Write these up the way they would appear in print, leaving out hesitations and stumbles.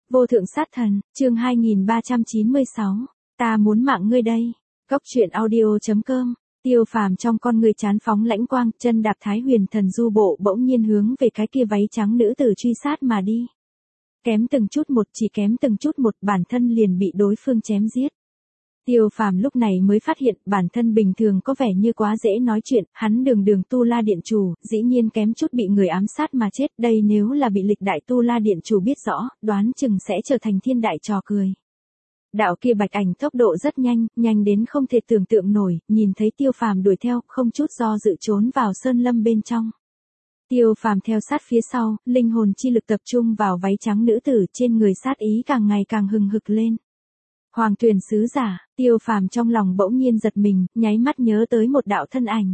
Vô thượng sát thần, chương 2396. Ta muốn mạng ngươi đây. Góc truyện audio.com. Tiêu Phàm trong con người chán phóng lãnh quang, chân đạp Thái Huyền Thần Du bộ bỗng nhiên hướng về cái kia váy trắng nữ tử truy sát mà đi. Kém từng chút một, chỉ kém từng chút một, bản thân liền bị đối phương chém giết. Tiêu Phàm lúc này mới phát hiện bản thân bình thường có vẻ như quá dễ nói chuyện, hắn đường đường Tu La Điện chủ, dĩ nhiên kém chút bị người ám sát mà chết, đây nếu là bị lịch đại Tu La Điện chủ biết rõ, đoán chừng sẽ trở thành thiên đại trò cười. Đạo kia bạch ảnh tốc độ rất nhanh, nhanh đến không thể tưởng tượng nổi, nhìn thấy Tiêu Phàm đuổi theo, không chút do dự trốn vào sơn lâm bên trong. Tiêu Phàm theo sát phía sau, linh hồn chi lực tập trung vào váy trắng nữ tử, trên người sát ý càng ngày càng hừng hực lên. Hoàng Tuyền sứ giả, Tiêu Phàm trong lòng bỗng nhiên giật mình, nháy mắt nhớ tới một đạo thân ảnh.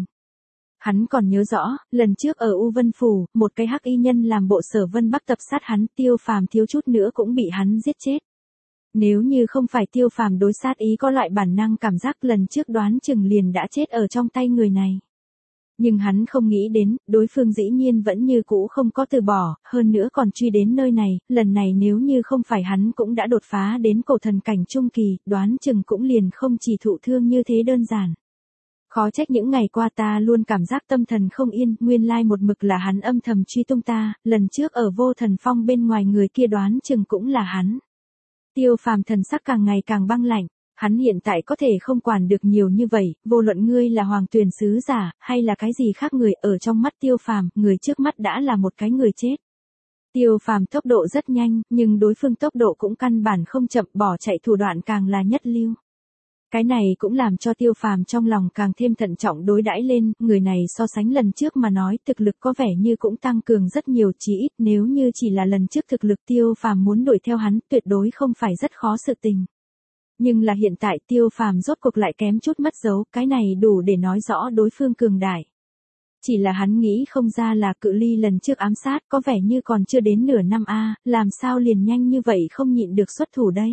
Hắn còn nhớ rõ, lần trước ở U Vân Phủ, một cái hắc y nhân làm bộ Sở Vân Bắc tập sát hắn, Tiêu Phàm thiếu chút nữa cũng bị hắn giết chết. Nếu như không phải Tiêu Phàm đối sát ý có loại bản năng cảm giác, lần trước đoán chừng liền đã chết ở trong tay người này. Nhưng hắn không nghĩ đến, đối phương dĩ nhiên vẫn như cũ không có từ bỏ, hơn nữa còn truy đến nơi này, lần này nếu như không phải hắn cũng đã đột phá đến cổ thần cảnh trung kỳ, đoán chừng cũng liền không chỉ thụ thương như thế đơn giản. Khó trách những ngày qua ta luôn cảm giác tâm thần không yên, nguyên lai một mực là hắn âm thầm truy tung ta, lần trước ở Vô Thần Phong bên ngoài người kia đoán chừng cũng là hắn. Tiêu Phàm thần sắc càng ngày càng băng lạnh. Hắn hiện tại có thể không quản được nhiều như vậy, vô luận ngươi là Hoàng Tuyền sứ giả, hay là cái gì khác người, ở trong mắt Tiêu Phàm, người trước mắt đã là một cái người chết. Tiêu Phàm tốc độ rất nhanh, nhưng đối phương tốc độ cũng căn bản không chậm, bỏ chạy thủ đoạn càng là nhất lưu. Cái này cũng làm cho Tiêu Phàm trong lòng càng thêm thận trọng đối đãi lên, người này so sánh lần trước mà nói, thực lực có vẻ như cũng tăng cường rất nhiều, chỉ ít nếu như chỉ là lần trước thực lực Tiêu Phàm muốn đuổi theo hắn, tuyệt đối không phải rất khó sự tình. Nhưng là hiện tại Tiêu Phàm rốt cuộc lại kém chút mất dấu, cái này đủ để nói rõ đối phương cường đại. Chỉ là hắn nghĩ không ra là cự ly lần trước ám sát có vẻ như còn chưa đến nửa năm làm sao liền nhanh như vậy không nhịn được xuất thủ đây.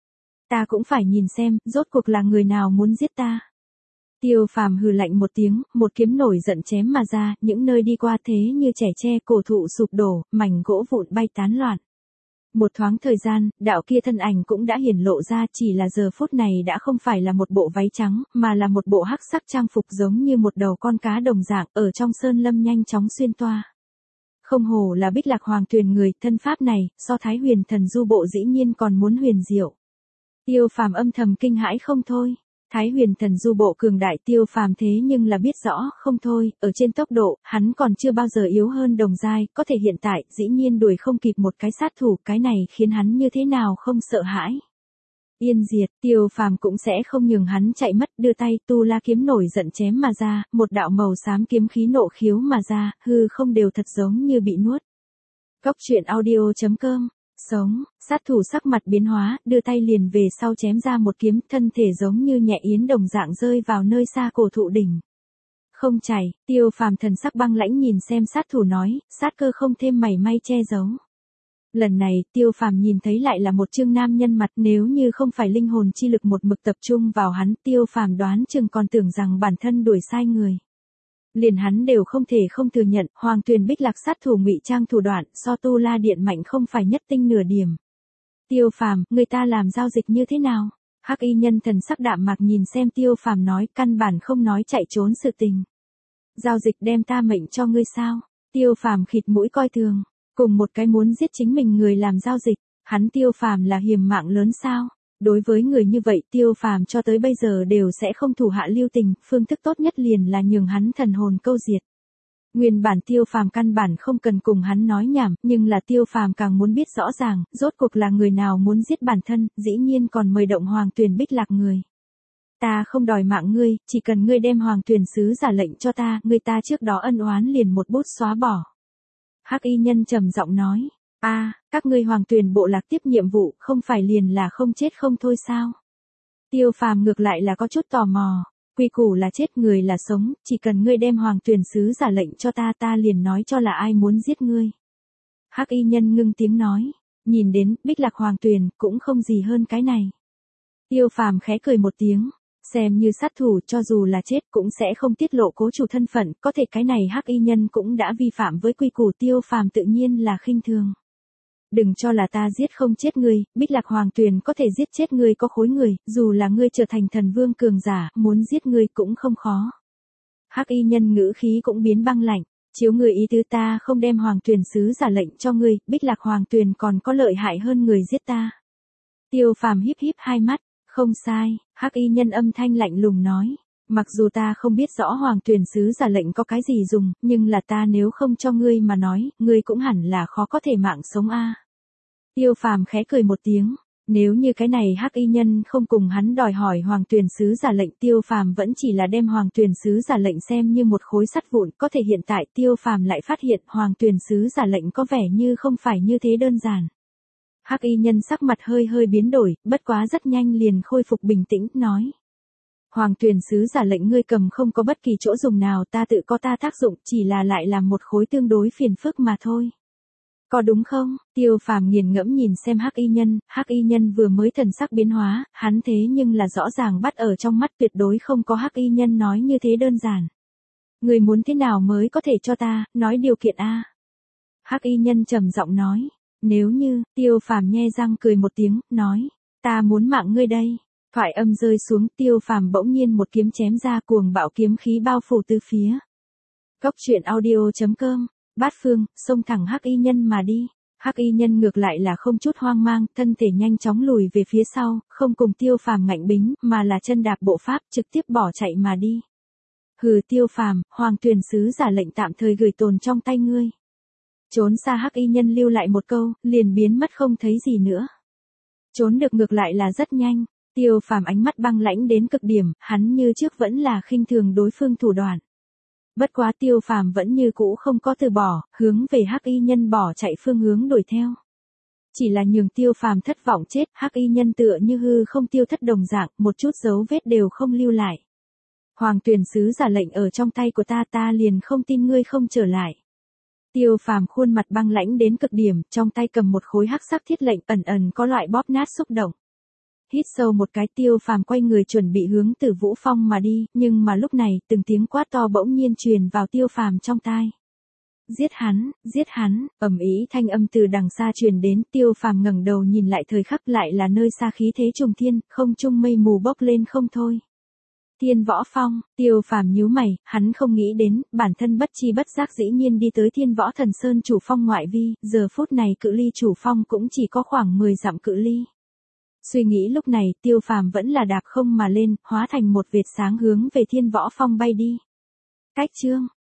Ta cũng phải nhìn xem, rốt cuộc là người nào muốn giết ta. Tiêu Phàm hừ lạnh một tiếng, một kiếm nổi giận chém mà ra, những nơi đi qua thế như trẻ tre, cổ thụ sụp đổ, mảnh gỗ vụn bay tán loạn. Một thoáng thời gian, đạo kia thân ảnh cũng đã hiển lộ ra, chỉ là giờ phút này đã không phải là một bộ váy trắng, mà là một bộ hắc sắc trang phục giống như một đầu con cá đồng dạng, ở trong sơn lâm nhanh chóng xuyên toa. Không hồ là Bích Lạc Hoàng Tuyền người, thân pháp này, so Thái Huyền Thần Du bộ dĩ nhiên còn muốn huyền diệu. Tiêu Phàm âm thầm kinh hãi không thôi. Thái Huyền Thần Du bộ cường đại, Tiêu Phàm thế nhưng là biết rõ không thôi, ở trên tốc độ, hắn còn chưa bao giờ yếu hơn đồng giai, có thể hiện tại, dĩ nhiên đuổi không kịp một cái sát thủ, cái này khiến hắn như thế nào không sợ hãi. Yên diệt, Tiêu Phàm cũng sẽ không nhường hắn chạy mất, đưa tay Tu La kiếm nổi giận chém mà ra, một đạo màu xám kiếm khí nộ khiếu mà ra, hư không đều thật giống như bị nuốt. Góc truyện audio.com. Sống, sát thủ sắc mặt biến hóa, đưa tay liền về sau chém ra một kiếm, thân thể giống như nhẹ yến đồng dạng rơi vào nơi xa cổ thụ đỉnh. Không chảy, Tiêu Phàm thần sắc băng lãnh nhìn xem sát thủ nói, sát cơ không thêm mảy may che giấu. Lần này, Tiêu Phàm nhìn thấy lại là một trương nam nhân mặt, nếu như không phải linh hồn chi lực một mực tập trung vào hắn, Tiêu Phàm đoán chừng còn tưởng rằng bản thân đuổi sai người. Liền hắn đều không thể không thừa nhận, Hoàng Tuyền Bích Lạc sát thủ ngụy trang thủ đoạn, so Tu La Điện mạnh không phải nhất tinh nửa điểm. Tiêu Phàm, người ta làm giao dịch như thế nào? Hắc y nhân thần sắc đạm mạc nhìn xem Tiêu Phàm nói, căn bản không nói chạy trốn sự tình. Giao dịch đem ta mệnh cho ngươi sao? Tiêu Phàm khịt mũi coi thường, cùng một cái muốn giết chính mình người làm giao dịch, hắn Tiêu Phàm là hiềm mạng lớn sao? Đối với người như vậy, Tiêu Phàm cho tới bây giờ đều sẽ không thủ hạ lưu tình, phương thức tốt nhất liền là nhường hắn thần hồn câu diệt. Nguyên bản Tiêu Phàm căn bản không cần cùng hắn nói nhảm, nhưng là Tiêu Phàm càng muốn biết rõ ràng, rốt cuộc là người nào muốn giết bản thân, dĩ nhiên còn mời động Hoàng Tuyền Bích Lạc người. Ta không đòi mạng ngươi, chỉ cần ngươi đem Hoàng Tuyền sứ giả lệnh cho ta, người ta trước đó ân oán liền một bút xóa bỏ. Hắc y nhân trầm giọng nói. Các ngươi Hoàng Tuyền bộ lạc tiếp nhiệm vụ, không phải liền là không chết không thôi sao? Tiêu Phàm ngược lại là có chút tò mò, quy củ là chết người là sống, chỉ cần ngươi đem Hoàng Tuyền sứ giả lệnh cho ta, ta liền nói cho là ai muốn giết ngươi. Hắc y nhân ngưng tiếng nói, nhìn đến Bích Lạc Hoàng Tuyền cũng không gì hơn cái này. Tiêu Phàm khẽ cười một tiếng, xem như sát thủ, cho dù là chết cũng sẽ không tiết lộ cố chủ thân phận, có thể cái này Hắc y nhân cũng đã vi phạm với quy củ, Tiêu Phàm tự nhiên là khinh thường. Đừng cho là ta giết không chết ngươi, Bích Lạc Hoàng Tuyền có thể giết chết ngươi có khối người, dù là ngươi trở thành thần vương cường giả, muốn giết ngươi cũng không khó. Hắc y nhân ngữ khí cũng biến băng lạnh, chiếu ngươi ý tứ ta không đem Hoàng Tuyền sứ giả lệnh cho ngươi, Bích Lạc Hoàng Tuyền còn có lợi hại hơn người giết ta. Tiêu Phàm híp híp hai mắt, không sai, Hắc y nhân âm thanh lạnh lùng nói. Mặc dù ta không biết rõ Hoàng Tuyền sứ giả lệnh có cái gì dùng, nhưng là ta nếu không cho ngươi mà nói, ngươi cũng hẳn là khó có thể mạng sống a. Tiêu Phàm khẽ cười một tiếng, nếu như cái này Hắc y nhân không cùng hắn đòi hỏi Hoàng Tuyền sứ giả lệnh, Tiêu Phàm vẫn chỉ là đem Hoàng Tuyền sứ giả lệnh xem như một khối sắt vụn, có thể hiện tại Tiêu Phàm lại phát hiện Hoàng Tuyền sứ giả lệnh có vẻ như không phải như thế đơn giản. Hắc y nhân sắc mặt hơi hơi biến đổi, bất quá rất nhanh liền khôi phục bình tĩnh, nói. Hoàng Tuyền sứ giả lệnh ngươi cầm không có bất kỳ chỗ dùng nào, ta tự có ta tác dụng, chỉ là lại làm một khối tương đối phiền phức mà thôi. Có đúng không? Tiêu Phàm nghiền ngẫm nhìn xem Hắc y nhân vừa mới thần sắc biến hóa, hắn thế nhưng là rõ ràng bắt ở trong mắt, tuyệt đối không có Hắc y nhân nói như thế đơn giản. Người muốn thế nào mới có thể cho ta, nói điều kiện a. Hắc y nhân trầm giọng nói, nếu như, Tiêu Phàm nhe răng cười một tiếng, nói, ta muốn mạng ngươi đây. Thoại âm rơi xuống, Tiêu Phàm bỗng nhiên một kiếm chém ra, cuồng bạo kiếm khí bao phủ tứ phía. Cốc truyện audio.com, Bát Phương, xông thẳng Hắc y nhân mà đi. Hắc y nhân ngược lại là không chút hoang mang, thân thể nhanh chóng lùi về phía sau, không cùng Tiêu Phàm ngạnh bính, mà là chân đạp bộ pháp, trực tiếp bỏ chạy mà đi. Hừ, Tiêu Phàm, Hoàng Tuyền sứ giả lệnh tạm thời gửi tồn trong tay ngươi. Trốn xa Hắc y nhân lưu lại một câu, liền biến mất không thấy gì nữa. Trốn được ngược lại là rất nhanh. Tiêu Phàm ánh mắt băng lãnh đến cực điểm, hắn như trước vẫn là khinh thường đối phương thủ đoạn. Bất quá Tiêu Phàm vẫn như cũ không có từ bỏ, hướng về Hắc y nhân bỏ chạy phương hướng đuổi theo. Chỉ là nhường Tiêu Phàm thất vọng chết, Hắc y nhân tựa như hư không tiêu thất đồng dạng, một chút dấu vết đều không lưu lại. Hoàng Tuyền sứ giả lệnh ở trong tay của ta liền không tin ngươi không trở lại. Tiêu Phàm khuôn mặt băng lãnh đến cực điểm, trong tay cầm một khối hắc sắc thiết lệnh, ẩn ẩn có loại bóp nát xúc động. Hít sâu một cái, Tiêu Phàm quay người chuẩn bị hướng Tử Vũ Phong mà đi, nhưng mà lúc này, từng tiếng quát to bỗng nhiên truyền vào Tiêu Phàm trong tai. Giết hắn, ầm ĩ thanh âm từ đằng xa truyền đến, Tiêu Phàm ngẩng đầu nhìn lại, thời khắc lại là nơi xa khí thế trùng thiên, không trung mây mù bốc lên không thôi. Thiên Võ Phong, Tiêu Phàm nhíu mày, hắn không nghĩ đến, bản thân bất chi bất giác dĩ nhiên đi tới Thiên Võ Thần Sơn chủ phong ngoại vi, giờ phút này cự ly chủ phong cũng chỉ có khoảng 10 dặm cự ly. Suy nghĩ lúc này, Tiêu Phàm vẫn là đạp không mà lên, hóa thành một vệt sáng hướng về Thiên Võ Phong bay đi. Cách chương